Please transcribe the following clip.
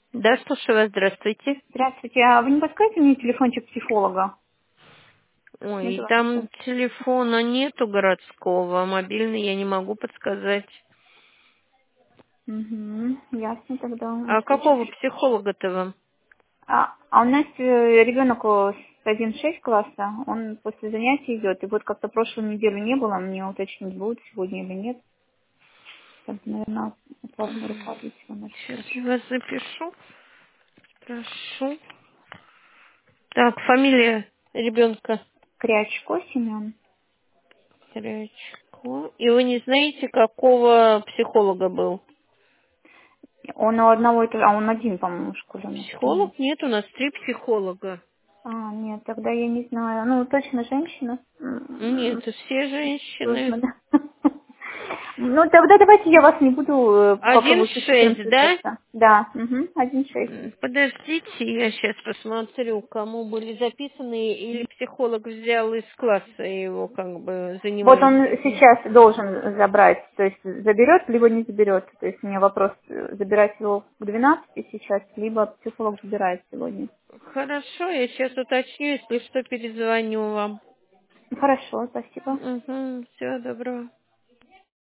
Да, слушаю вас, здравствуйте. Здравствуйте. А вы не подскажете мне телефончик психолога? Ой, Нету вас там сейчас? телефона нету городского, мобильный я не могу подсказать. Угу. Ясно тогда на А случай. какого психолога-то вам? А у нас ребенок с 1,6 класса, он после занятий идет. И вот как-то прошлую неделю не было, мне уточнить, будет сегодня или нет. Так, наверное, от вашего руководителя надо Сейчас я спрашивать. вас запишу. Прошу. Так, фамилия ребенка. Крячко Семен. Рячко. И вы не знаете, какого психолога был? Он у одного, он один, по-моему, в школе у нас. Психолог? Нет, у нас 3 психолога. Нет, тогда я не знаю. Ну, точно женщина. Нет, все женщины. Сложно, да. Ну, тогда давайте я вас не буду, Один попробую с учителем шесть, да? связаться. Да, угу, 1,6. Подождите, я сейчас посмотрю, кому были записаны, или психолог взял из класса и его как бы Вот он занимается. сейчас должен забрать, то есть заберет, либо не заберет. То есть у меня вопрос, забирать его к 12 сейчас, либо психолог забирает сегодня. Хорошо, я сейчас уточню, если что, перезвоню вам. Хорошо, спасибо. Угу, всего доброго.